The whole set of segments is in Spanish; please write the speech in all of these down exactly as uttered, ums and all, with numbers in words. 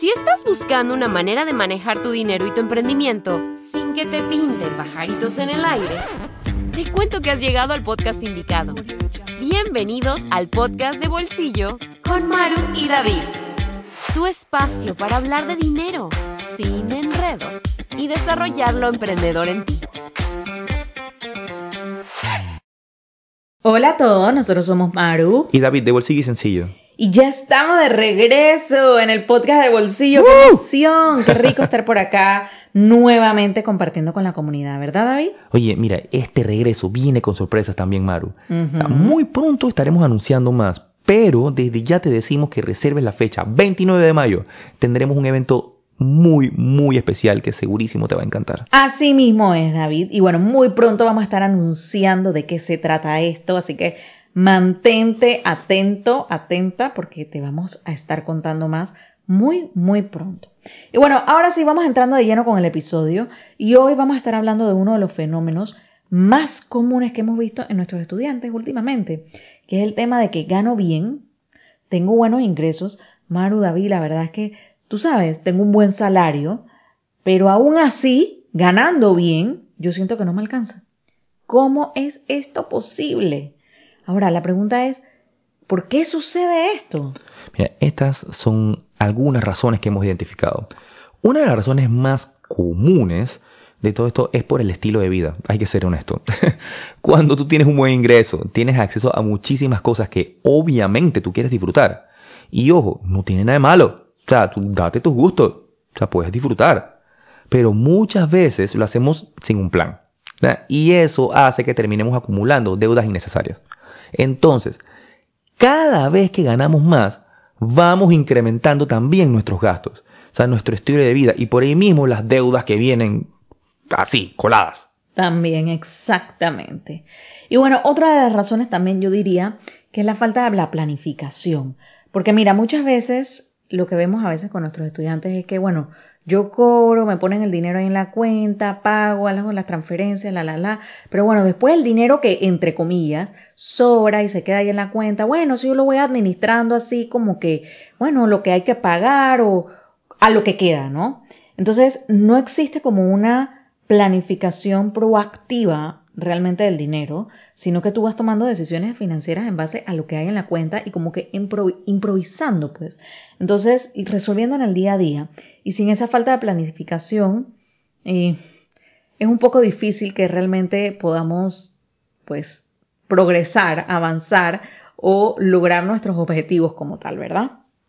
Si estás buscando una manera de manejar tu dinero y tu emprendimiento sin que te pinten pajaritos en el aire, te cuento que has llegado al podcast indicado. Bienvenidos al podcast de Bolsillo con Maru y David. Tu espacio para hablar de dinero sin enredos y desarrollar lo emprendedor en ti. Hola a todos, nosotros somos Maru y David de Bolsillo y Sencillo. Y ya estamos de regreso en el podcast de Bolsillo. ¡Uh! ¡Qué emoción! ¡Qué rico estar por acá nuevamente compartiendo con la comunidad! ¿Verdad, David? Oye, mira, este regreso viene con sorpresas también, Maru. Uh-huh. Muy pronto estaremos anunciando más, pero desde ya te decimos que reserves la fecha. veintinueve de mayo tendremos un evento muy, muy especial que segurísimo te va a encantar. Así mismo es, David. Y bueno, muy pronto vamos a estar anunciando de qué se trata esto, así que mantente atento, atenta, porque te vamos a estar contando más muy, muy pronto. Y bueno, ahora sí vamos entrando de lleno con el episodio y hoy vamos a estar hablando de uno de los fenómenos más comunes que hemos visto en nuestros estudiantes últimamente, que es el tema de que gano bien, tengo buenos ingresos. Maru, David, la verdad es que, tú sabes, tengo un buen salario, pero aún así, ganando bien, yo siento que no me alcanza. ¿Cómo es esto posible? Ahora, la pregunta es, ¿por qué sucede esto? Mira, estas son algunas razones que hemos identificado. Una de las razones más comunes de todo esto es por el estilo de vida. Hay que ser honesto. Cuando tú tienes un buen ingreso, tienes acceso a muchísimas cosas que obviamente tú quieres disfrutar. Y ojo, no tiene nada de malo. O sea, tú date tus gustos. O sea, puedes disfrutar. Pero muchas veces lo hacemos sin un plan, ¿verdad? Y eso hace que terminemos acumulando deudas innecesarias. Entonces, cada vez que ganamos más, vamos incrementando también nuestros gastos, o sea, nuestro estilo de vida y por ahí mismo las deudas que vienen así, coladas. También, exactamente. Y bueno, otra de las razones también yo diría que es la falta de la planificación. Porque mira, muchas veces lo que vemos a veces con nuestros estudiantes es que, bueno, yo cobro, me ponen el dinero ahí en la cuenta, pago, hago las transferencias, la, la, la. Pero bueno, después el dinero que, entre comillas, sobra y se queda ahí en la cuenta, bueno, si yo lo voy administrando así como que, bueno, lo que hay que pagar o a lo que queda, ¿no? Entonces, no existe como una planificación proactiva realmente del dinero, sino que tú vas tomando decisiones financieras en base a lo que hay en la cuenta y como que impro- improvisando, pues. Entonces, y resolviendo en el día a día. Y sin esa falta de planificación, eh, es un poco difícil que realmente podamos, pues, progresar, avanzar o lograr nuestros objetivos como tal, ¿verdad?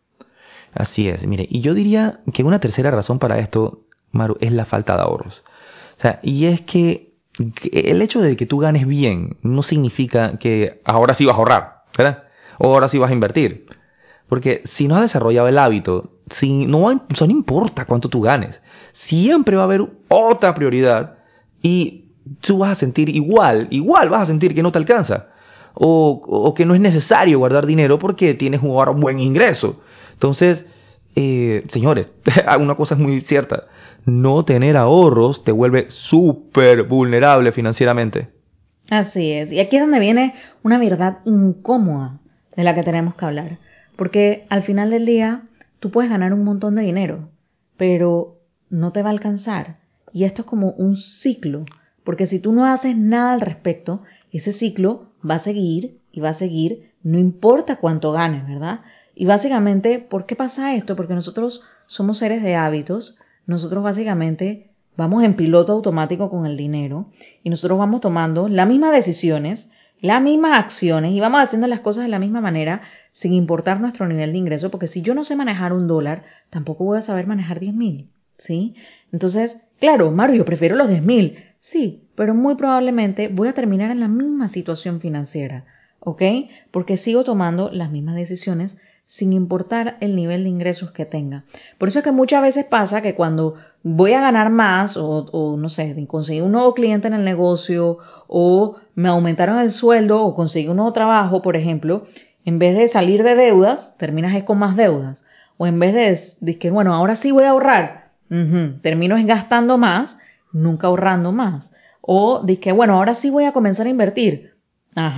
Así es, mire, y yo diría que una tercera razón para esto, Maru, es la falta de ahorros. O sea, y es que el hecho de que tú ganes bien no significa que ahora sí vas a ahorrar, ¿verdad? O ahora sí vas a invertir. Porque si no has desarrollado el hábito, si no, o sea, no importa cuánto tú ganes, siempre va a haber otra prioridad y tú vas a sentir igual, igual vas a sentir que no te alcanza. O, o que no es necesario guardar dinero porque tienes ahora un buen ingreso. Entonces, eh, señores, una cosa es muy cierta. No tener ahorros te vuelve súper vulnerable financieramente. Así es. Y aquí es donde viene una verdad incómoda de la que tenemos que hablar. Porque al final del día, tú puedes ganar un montón de dinero, pero no te va a alcanzar. Y esto es como un ciclo. Porque si tú no haces nada al respecto, ese ciclo va a seguir y va a seguir, no importa cuánto ganes, ¿verdad? Y básicamente, ¿por qué pasa esto? Porque nosotros somos seres de hábitos. Nosotros básicamente vamos en piloto automático con el dinero y nosotros vamos tomando las mismas decisiones, las mismas acciones y vamos haciendo las cosas de la misma manera sin importar nuestro nivel de ingreso, porque si yo no sé manejar un dólar, tampoco voy a saber manejar diez mil, ¿sí? Entonces, claro, Maru, yo prefiero los diez mil, sí, pero muy probablemente voy a terminar en la misma situación financiera, ¿ok? Porque sigo tomando las mismas decisiones sin importar el nivel de ingresos que tenga. Por eso es que muchas veces pasa que cuando voy a ganar más o, o no sé, conseguí un nuevo cliente en el negocio o me aumentaron el sueldo o conseguí un nuevo trabajo, por ejemplo, en vez de salir de deudas, terminas con más deudas. O en vez de decir, bueno, ahora sí voy a ahorrar, uh-huh, termino gastando más, nunca ahorrando más. O de que, bueno, ahora sí voy a comenzar a invertir. Ajá.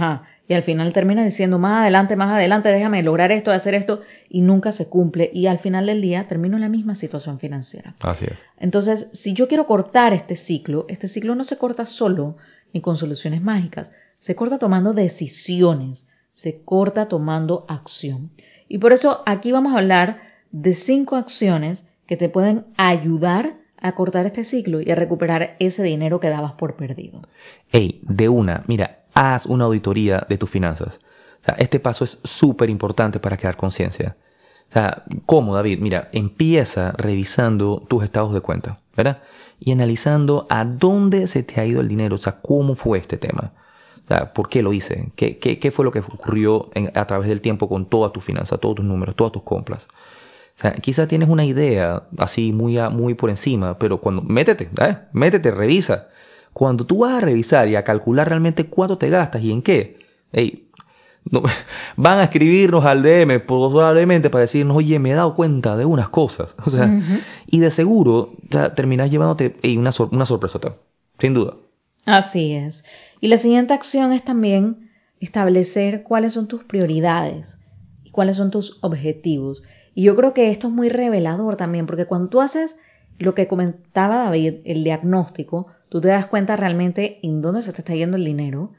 y al final termina diciendo más adelante, más adelante, déjame lograr esto, hacer esto, y nunca se cumple, y al final del día termino en la misma situación financiera. Así es. Entonces, si yo quiero cortar este ciclo, este ciclo no se corta solo ni con soluciones mágicas, se corta tomando decisiones, se corta tomando acción. Y por eso aquí vamos a hablar de cinco acciones que te pueden ayudar a cortar este ciclo y a recuperar ese dinero que dabas por perdido. Ey, de una, mira, haz una auditoría de tus finanzas. O sea, este paso es súper importante para crear conciencia. O sea, ¿cómo, David? Mira, empieza revisando tus estados de cuenta, ¿verdad? Y analizando a dónde se te ha ido el dinero, o sea, cómo fue este tema. O sea, ¿por qué lo hice? ¿Qué, qué, qué fue lo que ocurrió en, a través del tiempo con todas tus finanzas, todos tus números, todas tus compras? O sea, quizás tienes una idea así muy, muy por encima, pero cuando métete, ¿eh? métete, revisa. Cuando tú vas a revisar y a calcular realmente cuánto te gastas y en qué, hey, no, van a escribirnos al D M probablemente para decirnos, oye, me he dado cuenta de unas cosas. O sea, uh-huh. Y de seguro ya terminás llevándote hey, una, sor- una sorpresota, sin duda. Así es. Y la siguiente acción es también establecer cuáles son tus prioridades y cuáles son tus objetivos. Y yo creo que esto es muy revelador también, porque cuando tú haces lo que comentaba David, el diagnóstico, tú te das cuenta realmente en dónde se te está yendo el dinero.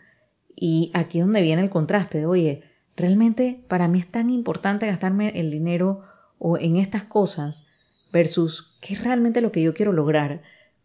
Y aquí es donde viene el contraste de, oye, realmente para mí es tan importante gastarme el dinero o en estas cosas versus qué es realmente lo que yo quiero lograr,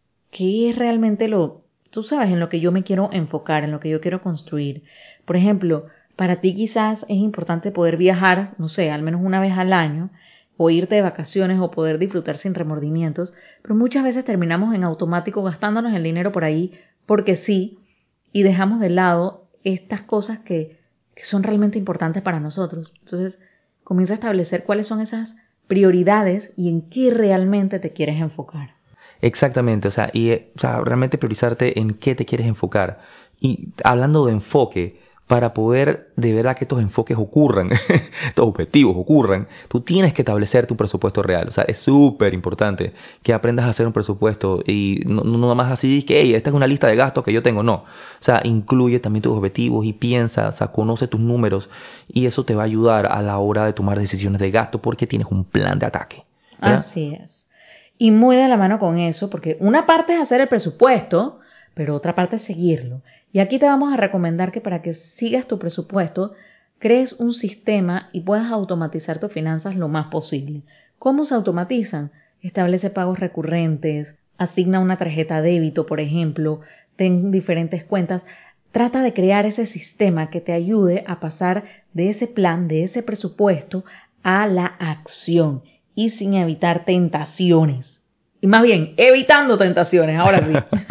qué es realmente lo, tú sabes, en lo que yo me quiero enfocar, en lo que yo quiero construir. Por ejemplo, para ti quizás es importante poder viajar, no sé, al menos una vez al año, o irte de vacaciones o poder disfrutar sin remordimientos, pero muchas veces terminamos en automático gastándonos el dinero por ahí porque sí, y dejamos de lado estas cosas que, que son realmente importantes para nosotros. Entonces, comienza a establecer cuáles son esas prioridades y en qué realmente te quieres enfocar. Exactamente, o sea, y o sea, realmente priorizarte en qué te quieres enfocar. Y hablando de enfoque, para poder de verdad que estos enfoques ocurran, estos objetivos ocurran, tú tienes que establecer tu presupuesto real. O sea, es súper importante que aprendas a hacer un presupuesto y no, no nada más así que, hey, esta es una lista de gastos que yo tengo. No, o sea, incluye también tus objetivos y piensa, o sea, conoce tus números y eso te va a ayudar a la hora de tomar decisiones de gasto porque tienes un plan de ataque, ¿verdad? Así es. Y muy de la mano con eso, porque una parte es hacer el presupuesto, pero otra parte es seguirlo. Y aquí te vamos a recomendar que para que sigas tu presupuesto, crees un sistema y puedas automatizar tus finanzas lo más posible. ¿Cómo se automatizan? Establece pagos recurrentes, asigna una tarjeta débito, por ejemplo, ten diferentes cuentas. Trata de crear ese sistema que te ayude a pasar de ese plan, de ese presupuesto, a la acción y sin evitar tentaciones. Y más bien, evitando tentaciones, ahora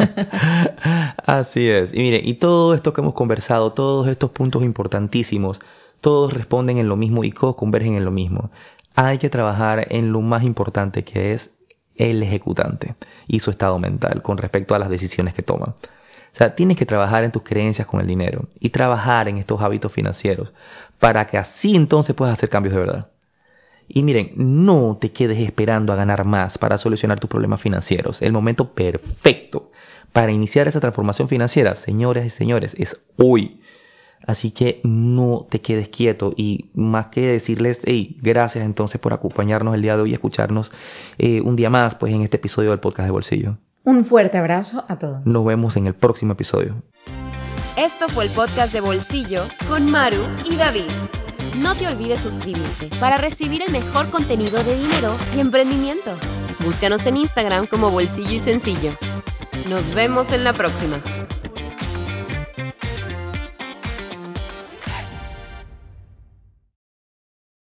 sí. Así es. Y mire, y todo esto que hemos conversado, todos estos puntos importantísimos, todos responden en lo mismo y todos convergen en lo mismo. Hay que trabajar en lo más importante que es el ejecutante y su estado mental con respecto a las decisiones que toma. O sea, tienes que trabajar en tus creencias con el dinero y trabajar en estos hábitos financieros para que así entonces puedas hacer cambios de verdad. Y miren, no te quedes esperando a ganar más para solucionar tus problemas financieros. El momento perfecto para iniciar esa transformación financiera, señoras y señores, es hoy. Así que no te quedes quieto y más que decirles, hey, gracias entonces por acompañarnos el día de hoy y escucharnos eh, un día más pues en este episodio del Podcast de Bolsillo. Un fuerte abrazo a todos. Nos vemos en el próximo episodio. Esto fue el Podcast de Bolsillo con Maru y David. No te olvides suscribirte para recibir el mejor contenido de dinero y emprendimiento. Búscanos en Instagram como Bolsillo y Sencillo. Nos vemos en la próxima.